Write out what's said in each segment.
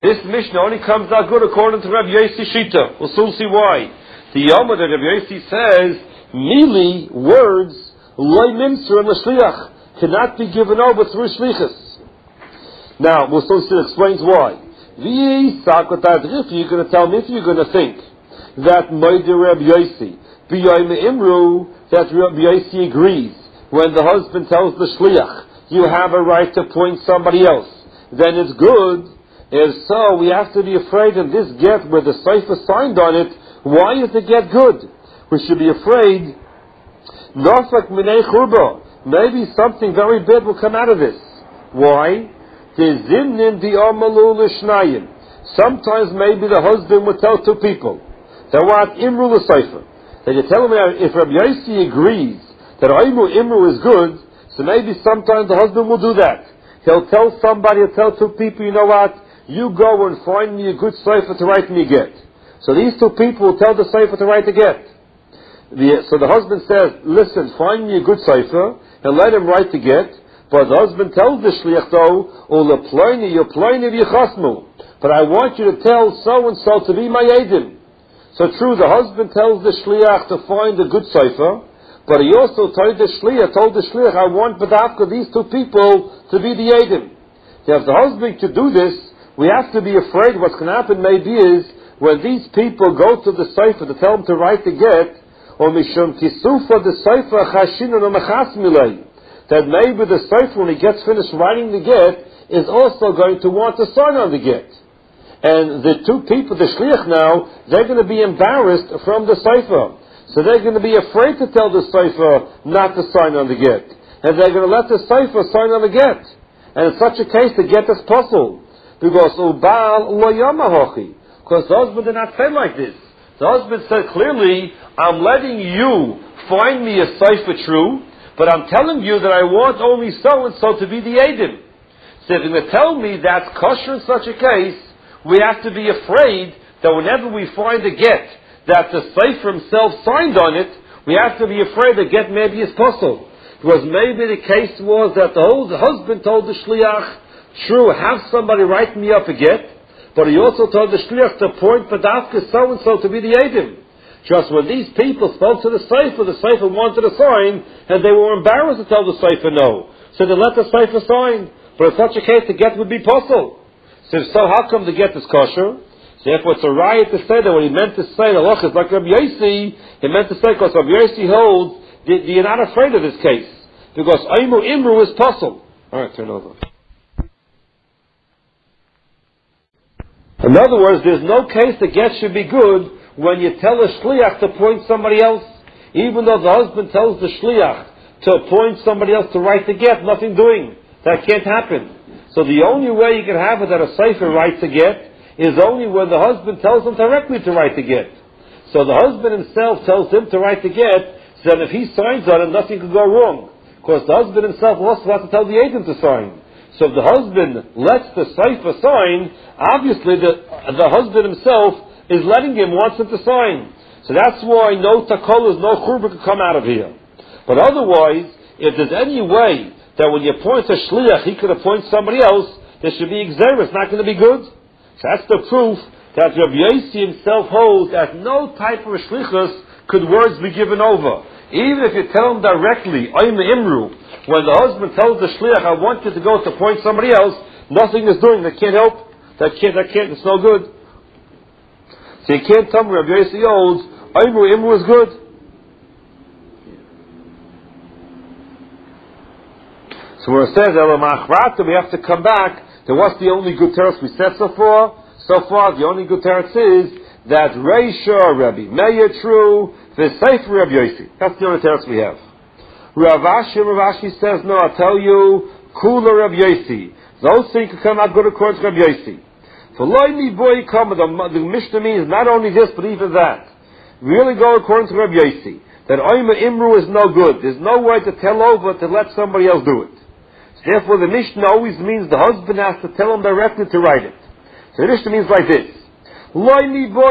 This Mishnah only comes out good according to Rabbi Yossi Shita. We'll soon see why. The Yoma that Rabbi Yossi says, Mili, words, loy mimsur and l'shliach, cannot be given over through shlichus. Now, we'll soon see, explains why. You're going to tell me if you're going to think that Moeder Rabbi Yossi, b'yoyme imru, that Rabbi Yossi agrees, when the husband tells the shliach, you have a right to appoint somebody else, then it's good. If so, we have to be afraid of this get where the cipher signed on it. Why is the get good? We should be afraid. Nafak minei churba. Maybe something very bad will come out of this. Why? Sometimes maybe the husband would tell two people that what imru the cipher. That you tell me if Rabbi Yossi agrees that imru is good, so maybe sometimes the husband will do that. He'll tell somebody, he'll tell two people, you know what? You go and find me a good cipher to write me a get. So these two people will tell the cipher to write the get. So the husband says, listen, find me a good cipher, and let him write the get. But the husband tells the shliach though, but I want you to tell so-and-so to be my edim. So true, the husband tells the shliach to find a good cipher, but he also told the shliach, I want Badafka, these two people, to be the edim. If the husband could do this, we have to be afraid what's going to happen maybe is when these people go to the cipher to tell them to write the get, or mishum kisufa the cipher chashinun mechas milay, that maybe the cipher when he gets finished writing the get is also going to want to sign on the get. And the two people, the shliach now, they're going to be embarrassed from the cipher. So they're going to be afraid to tell the cipher not to sign on the get. And they're going to let the cipher sign on the get. And in such a case, the get is puzzled. Because Ubal lo yamahochi. Because the husband did not say like this. The husband said clearly, I'm letting you find me a cipher true, but I'm telling you that I want only so-and-so to be the edim. So if you're going to tell me that's kosher in such a case, we have to be afraid that whenever we find a get, that the cipher himself signed on it, we have to be afraid the get maybe is puzzled. Because maybe the case was that the husband told the shliach, true, have somebody write me up a get, but he also told the shliach to appoint Badafka so-and-so to be the edim. Just when these people spoke to the cipher wanted a sign, and they were embarrassed to tell the cipher no. So they let the cipher sign. But in such a case, the get would be possible. So how come the get is kosher? Therefore, it's a riot to say that what he meant to say, the loch is like Rabbi Yossi, he meant to say, because Rabbi Yossi holds, you're not afraid of this case. Because imru is possible. Alright, turn over. In other words, there's no case the get should be good when you tell a shliach to appoint somebody else. Even though the husband tells the shliach to appoint somebody else to write the get, nothing doing. That can't happen. So the only way you can have it that a cipher writes a get is only when the husband tells him directly to write the get. So the husband himself tells him to write the get, so that if he signs on it, nothing could go wrong. Because the husband himself also has to tell the agent to sign. So if the husband lets the cipher sign, obviously the husband himself is letting him, wants him to sign. So that's why no takolas, no churba could come out of here. But otherwise, if there's any way that when you appoint a shliach, he could appoint somebody else, there should be exer, it's not going to be good. So that's the proof that Rabbi Yossi himself holds that no type of shlichus could words be given over. Even if you tell him directly, I'm the imru, when the husband tells the shliach, I want you to go to appoint somebody else, nothing is doing, that can't help, it's no good. So you can't tell me Rabbi Yossi holds, imru is good. So where it says, we have to come back to what's the only good teretz we said so far. So far, the only good teretz is that Reisha Rabbi Meir true, V'sefer Rabbi Yossi. That's the only teretz we have. Rav Ashi says, no, I'll tell you, Kula Rabbi Yossi. Those things can come out good according to Rabbi Yossi. V'loi boy come, the Mishnah means not only this, but even that. Really go according to Rabbi Yossi. That Oima Imru is no good. There's no way to tell over to let somebody else do it. So therefore, the Mishnah always means the husband has to tell him directly to write it. So the Mishnah means like this. Not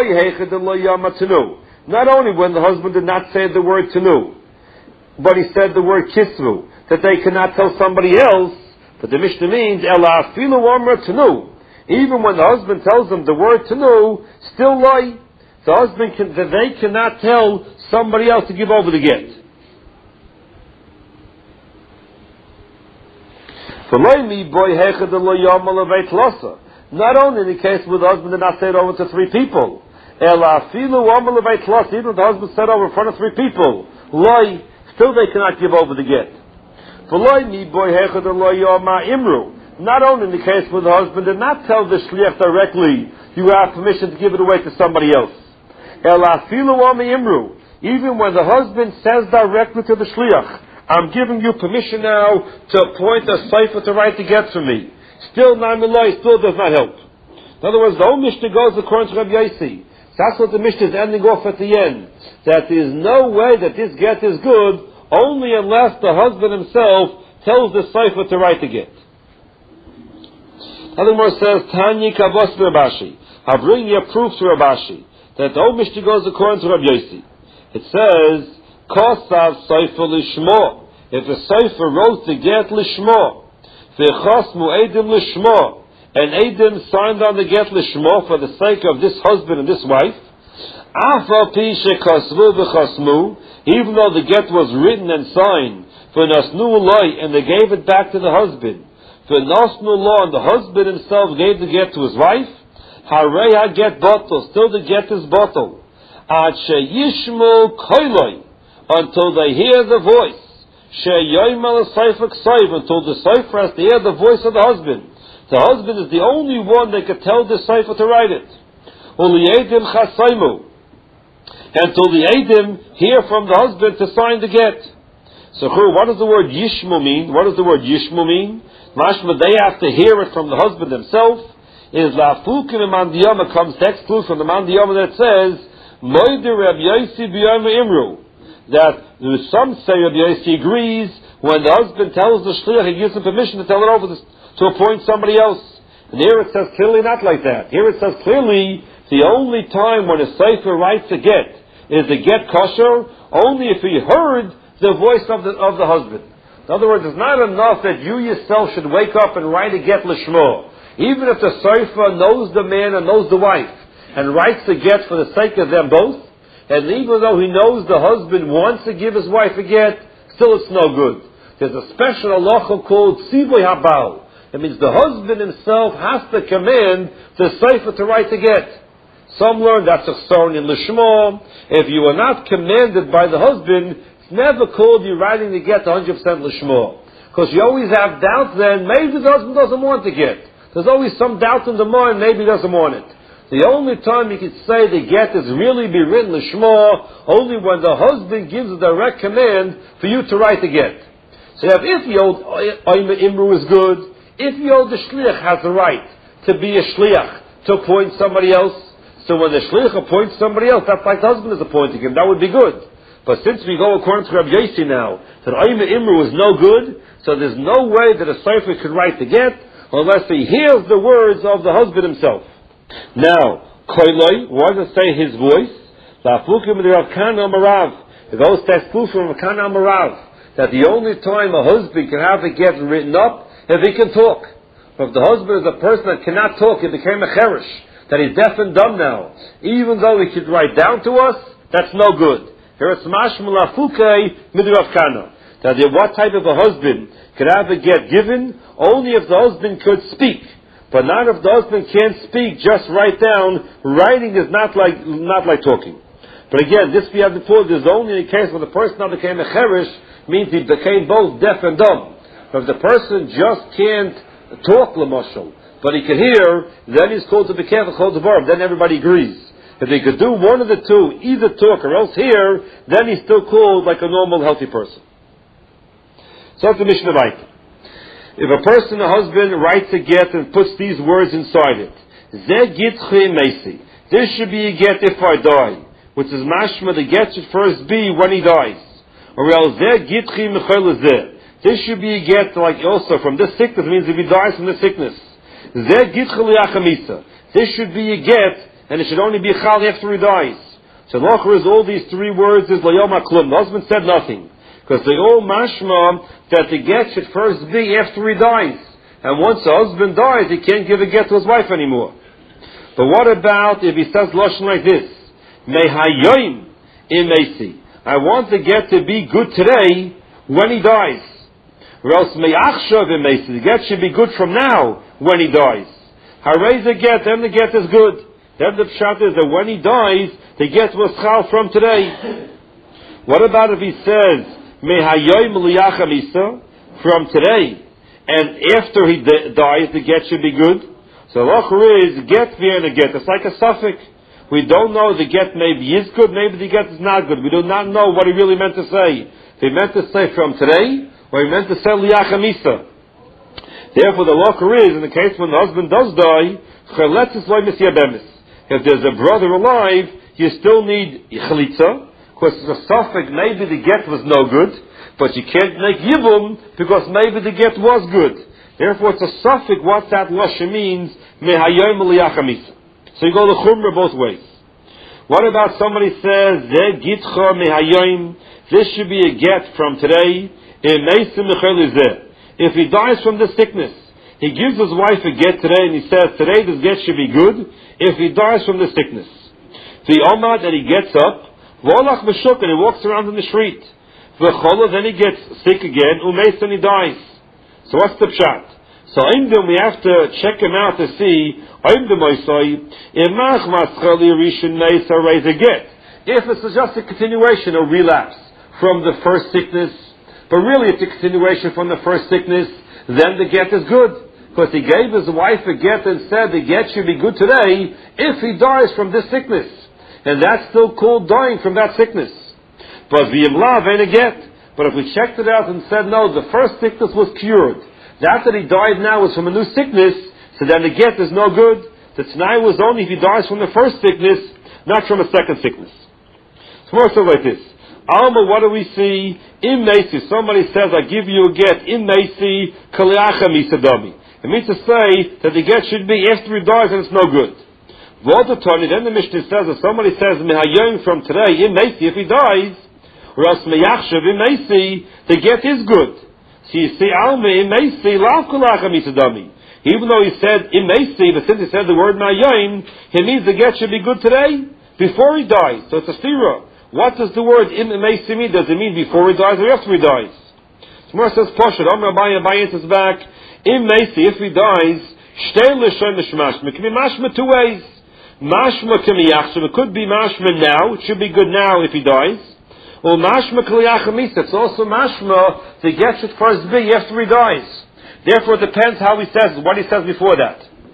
only when the husband did not say the word tenu, but he said the word kisvu, that they cannot tell somebody else, but the Mishnah means, Even when the husband tells them the word tanu, still lie. The husband they cannot tell somebody else to give over the get. Not only in the case where the husband did not say it over to 3 people. Even if the husband said over in front of 3 people, lie, still they cannot give over the get. Not only in the case where the husband did not tell the shliach directly, you have permission to give it away to somebody else. Even when the husband says directly to the shliach, I'm giving you permission now to appoint a cipher to write the get for me. Still, still does not help. In other words, the whole Mishnah goes according to Rabbi Yossi. That's what the Mishnah is ending off at the end. That there is no way that this get is good, only unless the husband himself tells the cipher to write the get. Other more says, Tanya Kavos Rabashi. I'll bring you a proof to Rabashi that the whole Mishnah goes according to Rabbi Yossi. It says, Kosav Cipher Lishmo. If a cipher wrote the get Lishmo, V'chosmu Eidim Lishmo, and Eidim signed on the get Lishmo for the sake of this husband and this wife, Afal Pi Shekosvu V'chosmu, even though the get was written and signed, for Nasnu Loi, and they gave it back to the husband, for Nasnu Lo, and the husband himself gave the get to his wife, Harei HaGet Bottle, still the get is bottle. Ad Sheyishmu Koiloi, until they hear the voice. Sheyoymal Cipher Ksayv, until the cipher has to hear the voice of the husband. The husband is the only one that could tell the cipher to write it. Uliyedim Chasaymu, until the Eidim hear from the husband to sign the get. So what does the word Yishmu mean? What does the word Yishmu mean? Mashma, they have to hear it from the husband himself. Is Lafukim Mandiyama comes next clue from the Mandiyama that says, Moider Rabbi Yossi B'yom Imru. That some say Rabbi Yossi agrees when the husband tells the shliach, he gives him permission to tell it over to appoint somebody else. And here it says clearly not like that. Here it says clearly the only time when a cipher writes a get is the get kosher only if he heard the voice of the husband. In other words, it's not enough that you yourself should wake up and write a get lishmo. Even if the cipher knows the man and knows the wife and writes the get for the sake of them both, and even though he knows the husband wants to give his wife a get, still it's no good. There's a special halacha called Tzivoy Habal. It means the husband himself has to command the cipher to write the get. Some learn that's a chsaron in Lishmo. If you are not commanded by the husband, it's never called you writing the get 100% Lishmo. Because you always have doubt then, maybe the husband doesn't want the get. There's always some doubt in the mind, maybe he doesn't want it. The only time you could say the get is really be written Lishmo, only when the husband gives a direct command for you to write the get. So if the old Imru is good, if the old shliach has the right to be a shliach, to appoint somebody else, so when the shliach appoints somebody else, that's like the husband is appointing him, that would be good. But since we go according to Rabbi Yossi now, that Imru is no good, so there's no way that a cipher could write the get, unless he hears the words of the husband himself. Now, Koiloi, what does it say his voice? It goes to exclusion from Rav Kana Marav, that the only time a husband can have a get written up, if he can talk. But if the husband is a person that cannot talk, he became a cherish, that he's deaf and dumb now. Even though he could write down to us, that's no good. Here it's Mashma Lafukei Midrav Kana. That what type of a husband could have a get given? Only if the husband could speak. But not if the husband can't speak, just write down. Writing is not like talking. But again, this we have before, there's only a case when the person now became a cherish, means he became both deaf and dumb. But if the person just can't talk l'mashal, but he can hear, then he's called to be careful, called to bar, then everybody agrees. If he could do one of the two, either talk or else hear, then he's still called like a normal, healthy person. So the Mishnah Vayit. If a person, a husband, writes a get and puts these words inside it, Zeh gitchi meisi. This should be a get if I die. Which is mashma, the get should first be when he dies. Or else Zeh gitchi mechol zeh. This should be a get like also from this sickness, means if he dies from the sickness. Zeh gitchi liachamisa. This should be a get, and it should only be a chal after he dies. So locher is all these three words is layom haklum. The husband said nothing. Because they all mashma that the get should first be after he dies. and once the husband dies, he can't give a get to his wife anymore. But what about if he says lashon like this? Mehayoim imesi. I want the get to be good today when he dies. Or else me'achshav imesi. The get should be good from now when he dies. Harei the get, then the get is good. Then the pshat is that when he dies, the get was chal from today. What about if he says mehayoim liyachamisa, from today, and after he dies, the get should be good? So locher is get via the get. It's like a suffix. We don't know the get maybe is good, maybe the get is not good. We do not know what he really meant to say. If he meant to say from today, or he meant to say liyachamisa. Therefore, the locher is, in the case when the husband does die, if there's a brother alive, you still need chalitza, because it's a suffix, maybe the get was no good, but you can't make yibum, because maybe the get was good. Therefore, it's a suffix what that lashon means, mehayom liyachamisa. So you go to chumrah both ways. What about somebody says, Ze gitcha mehayom, this should be a get from today, if he dies from this sickness, he gives his wife a get today, and he says, today this get should be good, if he dies from this sickness. The omad, that he gets up, volach b'shuk, and he walks around in the street. V'chola, then he gets sick again, umeis, and he dies. So what's the pshat? So Imdim, we have to check him out to see, if it's just a continuation, a relapse from the first sickness, but really it's a continuation from the first sickness, then the get is good. Because he gave his wife a get and said the get should be good today if he dies from this sickness. And that's still called dying from that sickness. But v'yimlav ain't a get. But if we checked it out and said no, the first sickness was cured, that he died now was from a new sickness, so then the get is no good. The t'nai was only if he dies from the first sickness, not from a second sickness. So more so like this. Alma, what do we see? In Mesi, somebody says, I give you a get. In Mesi, kaliacha misadami. It means to say that the get should be after he dies and it's no good. V'otatoni, then the Mishnah says, if somebody says, mehayom from today, in Mesi, if he dies, or else meyachshav, in Mesi, the get is good. So you see, Alma, in Mesi, lav kaliacha misadami. Even though he said, in Mesi, but since he said the word mehayom, he means the get should be good today, before he dies. So it's a stira. What does the word im meisi mean? Does it mean before he dies or after he dies? Tomorrow says Poshet, Amar Abaye is back. Im meisi, if he dies, shtei l'shoy mishmashma. It can be mashma two ways. Mashma k'miyachshav. It could be mashma now. It should be good now if he dies. Or mashma k'liyachamisa. It's also mashma to get it first be after he dies. Therefore, it depends how he says, what he says before that.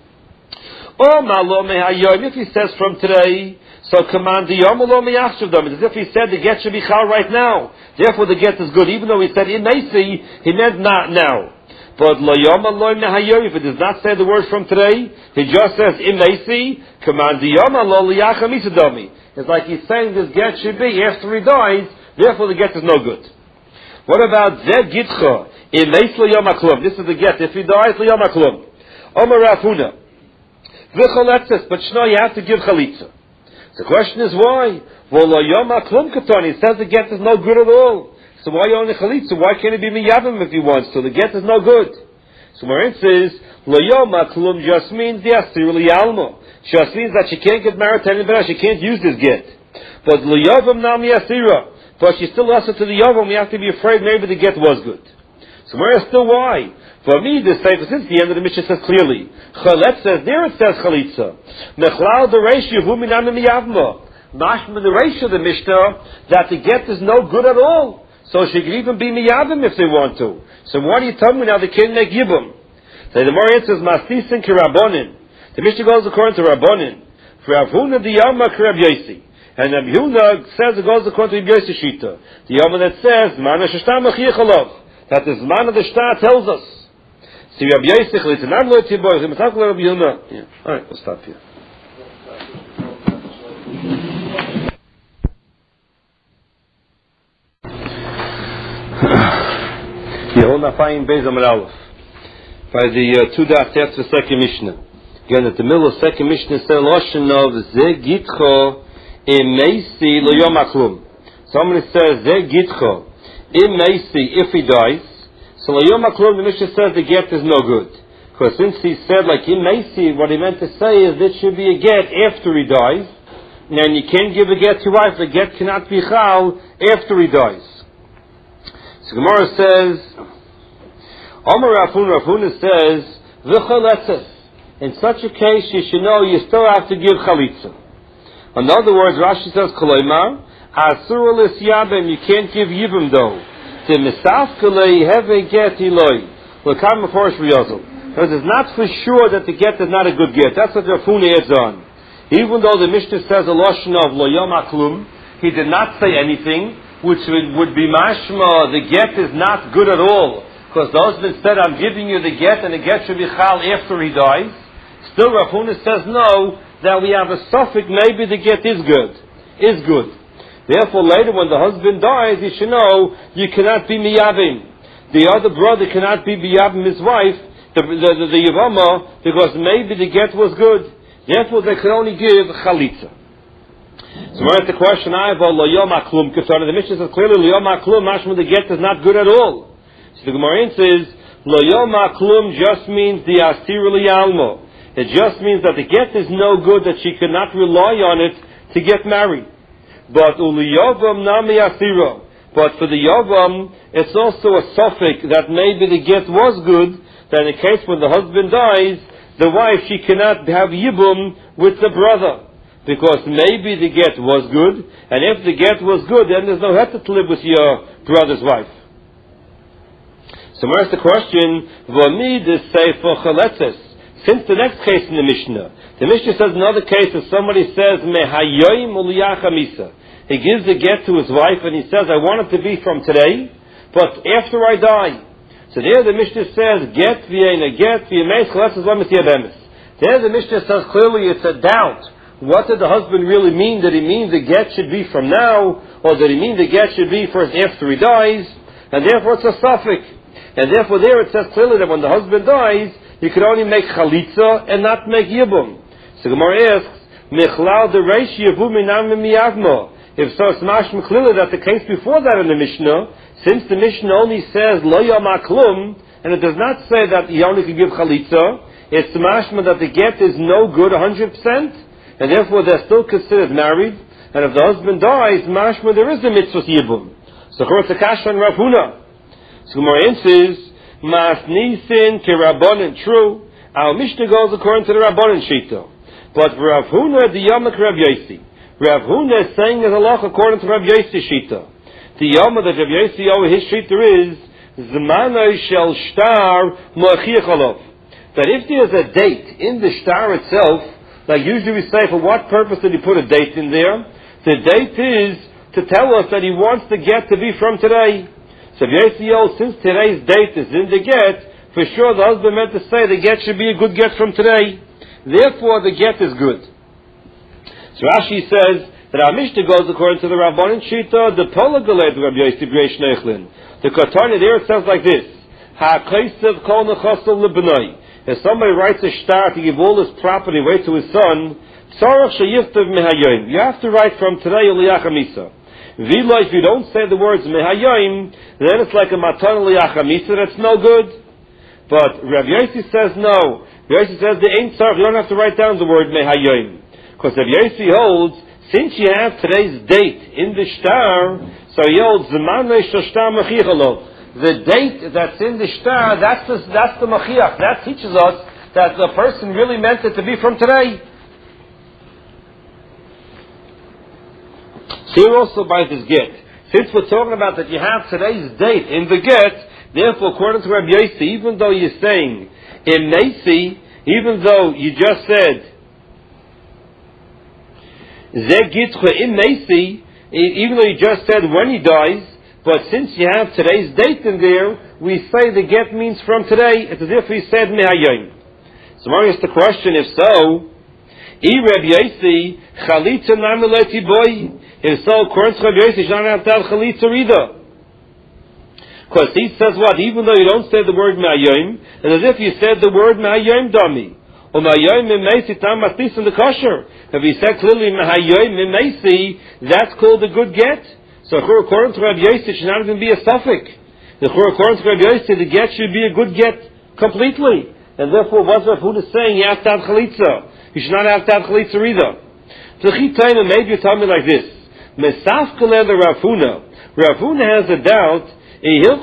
Or malo mehayom. If he says from today, so command the yomalo miyachshavdom. It's as if he said the get should be chal right now. Therefore the get is good. Even though he said in Nasi, he meant not now. But lo yomalo mehayoy, if it does not say the word from today, he just says in Nasi, command the yomalo liyachamisadami. It's like he's saying this get should be after he dies, therefore the get is no good. What about zed gitcha? In Nasi lo yomaklum. This is the get. If he dies, lo yomaklum. Omer Rafuna. V'choletzes, but shno, you have to give chalitza. The question is why? Well, he says the get is no good at all. So why only chalitza? Why can't it be miyavim if he wants to? The get is no good. So my answer is, lo yoma klum just means the asir liyalmo. Just means that she can't get married to anybody. She can't use this get. But lo yavam nam yasira. But she's still also to the yavam. We have to be afraid maybe the get was good. So where is still why? For me, this paper, since the end of the Mishnah says clearly, Chalet says, there it says Chalitza. Mechlal the ratio, Huminam miyavma. Mashma the ratio of the Mishnah, that the get is no good at all. So she could even be miyavim if they want to. So why do you tell me now they can't make yibum? So the more answers, Masisin ki Rabbonin. The Mishnah goes according to Rabbonin. For Rav Huna the Yama ki Rav Yosi. And Rav Huna says it goes according to Rav Yosi Shita. The Yama that says, Mana sheshtam achiyachalov. That the Zman of the Shtar tells us. See, Rabbi Yosef, it's an amlo tiboy. It's a Rabbi Yona. Yeah. All right, we'll stop here. Yehola Fayim Beis Amar Aleph. By the two dots after the second Mishnah. Again, at the middle of the second Mishnah, says Lashon of Ze Gitcho Emeisi Lo Yom Aklum. Somebody says Ze Gitcho Emeisi if he dies. So Lo Yom Aklum, the Mishnah says the get is no good. Because since he said, like in Macy, what he meant to say is this should be a get after he dies. And you can't give a get to your wife. The get cannot be chal after he dies. So Gemara says, Amar Rav Huna says, v'chaletzes. In such a case, you should know you still have to give chalitza. In other words, Rashi says, Koloimar, asur l'syabim, you can't give yibim though. The misafkalei have a get iloi. L'kam meforish v'yozol. Because it's not for sure that the get is not a good get. That's what Rav Huna adds on. Even though the Mishnah says a lashon of lo yom aklum, he did not say anything, which would be mashma, the get is not good at all. Because the husband said, I'm giving you the get, and the get should be chal after he dies. Still Rav Huna says no, that we have a suffix, maybe the get is good. Therefore later when the husband dies, you should know, you cannot be miyavim. The other brother cannot be miyavim his wife, the Yavama, because maybe the get was good. Therefore, they can only give chalitza. So we're at the question, lo yom aklum kefara. The Mishnah says clearly, lo yom aklum, mashma the get is not good at all. So the Gemara says, lo yom aklum just means the asir liyalmo. It just means that the get is no good, that she cannot rely on it to get married. But uliyavam nami asira. But for the yavam, it's also a suffix that maybe the get was good, that in the case when the husband dies, the wife, she cannot have yibum with the brother. Because maybe the get was good, and if the get was good, then there's no heter to live with your brother's wife. So where's the question? V'amid is sefer chaletzes. Since the next case in the Mishnah says another case if somebody says mehayoim uliyachamisa. He gives the get to his wife and he says, I want it to be from today, but after I die. So there the Mishnah says, get v'yena get v'yemeis chaletzes lamet yabemis. There the Mishnah says clearly it's a doubt. What did the husband really mean? Did he mean the get should be from now, or did he mean the get should be first after he dies? And therefore it's a suffix. And therefore there it says clearly that when the husband dies, you can only make chalitza and not make yibum. So Gemara asks, Michlal de reish yibum minam miyavmo. If so, it's mashma clearly that the case before that in the Mishnah, since the Mishnah only says lo yom aklum, and it does not say that you only can give chalitza, it's mashma that the get is no good 100%, and therefore they're still considered married. And if the husband dies, mashma there is a mitzvah yibum. So it's a kasha on Rav Huna. So Gemara answers, Mas nisin ke rabbanon, true. Our Mishnah goes according to the rabbanon shita. But Rav Huna the yamak Rav Yosi. Rav Huna is saying as Allah according to Rav Yosi shita. The yamak that Rav Yosi over his shita is Zmanoi shel shtar moachiach alav. That if there is a date in the shtar itself, like usually we say, for what purpose did he put a date in there? The date is to tell us that he wants the get to be from today. So since today's date is in the get, for sure the husband meant to say the get should be a good get from today. Therefore the get is good. So Rashi says that our Mishnah goes according to the Rabbanan Shita, the Polagaled Rabbi Yossi B'Reish Neichlin. The Katana there it says like this: Ha'kaisav kol nechasel lebnai. If somebody writes a shtar to give all his property away to his son, tzarach sheyiftav mehayoim. You have to write from today uliyachamisa. Vila, if you don't say the words mehayoim, then it's like a matan uliyachamisa. That's no good. But Rav Yossi says no. Rav Yossi says the ain't tzarach. You don't have to write down the word mehayoim, because Rav Yossi holds since you have today's date in the shtar, so he holds zemanei shel shtar machiach alav. The date that's in the shtar, that's the machiach. That teaches us that the person really meant it to be from today. Here also by this get, since we're talking about that you have today's date in the get, therefore according to Rabbi Yossi, even though you're saying in Nasi, even though you just said Ze Gitcha in Nasi, even though you just said when he dies, but since you have today's date in there, we say the get means from today. It's as if we said Mehayoim. So I ask the question, if so, Rabbi Yossi, Chalitza Nameleti Boy. If so, according to Rabbi Yossi, you don't have to have Chalitza either. Because he says what? Even though you don't say the word Mehayoim, it's as if you said the word Mehayoim Dami. Or Mehayoim Mimesi Tam Matis in the kosher. If he said clearly Mehayoim Mimesi, that's called a good get. So according to Rabbi Yossi, it should not even be a suffix. According to Rabbi Yossi, the get should be a good get completely. and therefore what's Rav Huna saying? You have to have chalitza. You should not have to have chalitza either. So maybe you tell me like this. Mesafkele the Rav Huna. Rav Huna has a doubt. I'll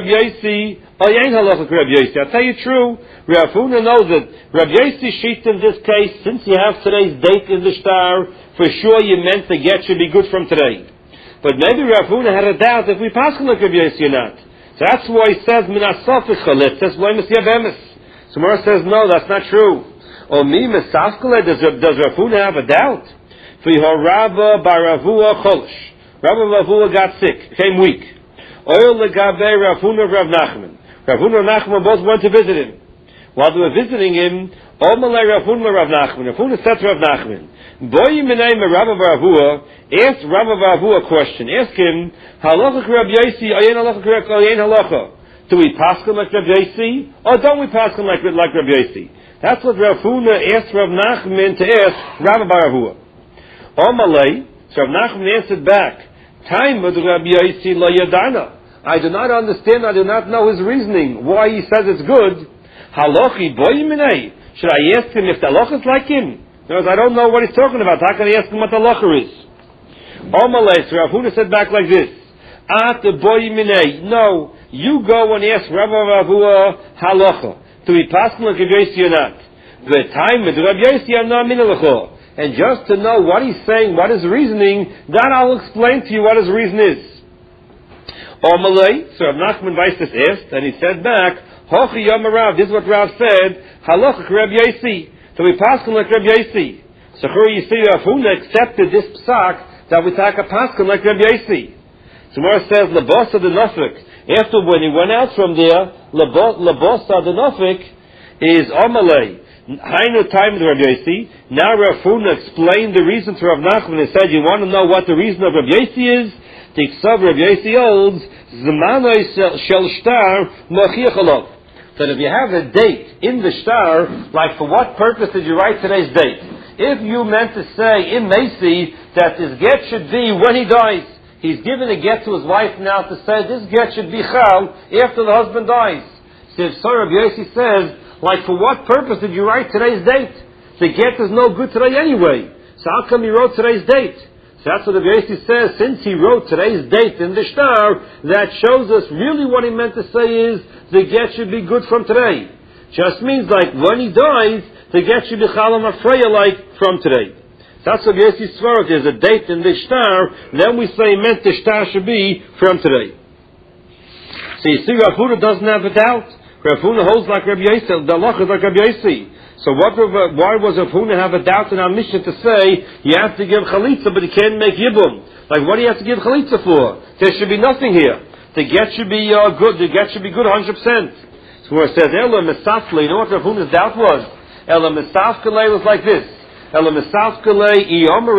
tell you true. Rav Huna knows that Rav Yossi sheet in this case, since you have today's date in the star, for sure you meant the get should be good from today. But maybe Rav Huna had a doubt if we pass like Rav Yossi or not. So that's why he says minasofik chalit. That's why Messiah Bemis. So Mara says no, that's not true. Or me mesafkele, does Rav Huna have a doubt? For Rabba bar Ravua cholish. Rabba Ravua got sick, became weak. Oil legabe Rav Huna Rav Nachman. Rav Huna and Rav Nachman both went to visit him. While they were visiting him, Omalei Rav Huna Rav Nachman. Rav Huna said to Rav Nachman, Boy Minay Rabba Ravua, ask Rabba Ravua a question. Ask him, Halacha Rav Yossi, Ayin Halacha Ayin Halacha. Do we pass him like Rav Yossi, or don't we pass him like Rav Yossi? That's what Rav Huna asked Rav Nachman to ask Rabba Ravua. Omalei, so Rav Nachman answered back, Time with Rav Yossi lo yadana. I do not understand, I do not know his reasoning, why he says it's good. Halachi boy minay. Should I ask him if the halacha is like him? Because I don't know what he's talking about. How can I ask him what the halacha is? Omalei, so Rav Huna said back like this. At the boy minay. No, you go and ask Rabba Ravua halacha. Do we pass him like Rav Yossi or not? The time with Rav Yossi are not minalacha. And just to know what he's saying, what his reasoning, that I'll explain to you what his reason is. Omalei, so Rav Nachman Weisses asked, and he said back, Hochi Yom Rav, this is what Rav said, Halacha Rav Yossi. So we pass him like Rav Yossi. So here you see Rav Huna accepted this psak that we take a pass him like Rav Yossi. So Mara says, Labosa the Nofik. After when he went out from there, Labosa the Nofik is Omalei. Hainu time with Rav Yossi. Now Rav Huna explained the reason to Rav Nachman and said, you want to know what the reason of Rav Yossi is? The Iksav Rav Yossi holds, Zmanoi shel shtar mochiach. That if you have a date in the shtar, like for what purpose did you write today's date? If you meant to say in Macy that this get should be when he dies, he's given a get to his wife now to say this get should be chal after the husband dies. So if Rav Yossi says, like for what purpose did you write today's date? The get is no good today anyway. So how come he wrote today's date? So that's what the Yossi says, since he wrote today's date in the shtar, that shows us really what he meant to say is, the get should be good from today. Just means like when he dies, the get should be chalam afreya like from today. That's what Yossi Svarot, there's a date in the shtar, then we say meant the shtar should be from today. So you see Rav Huna doesn't have a doubt. Rav Huna holds like Rav Yossi, the halacha is like Rav Yossi. So why was Rav Huna have a doubt in our mission to say you have to give chalitza but you can't make yibum? Like what do you have to give chalitza for? There should be nothing here. The get should be good. The get should be good 100%. So where it says Ela Misafkele, you know what Rav Huna's doubt was? Ela Misafkele was like this. Ela Misafkele